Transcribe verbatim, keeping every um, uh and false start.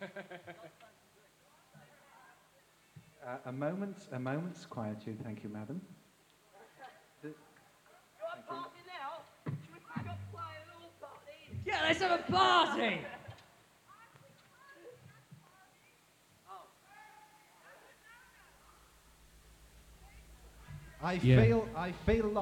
Uh, a moment, a moment's quietude, thank you, madam. The- thank you. Yeah, let's have a party! I Yeah. feel, I feel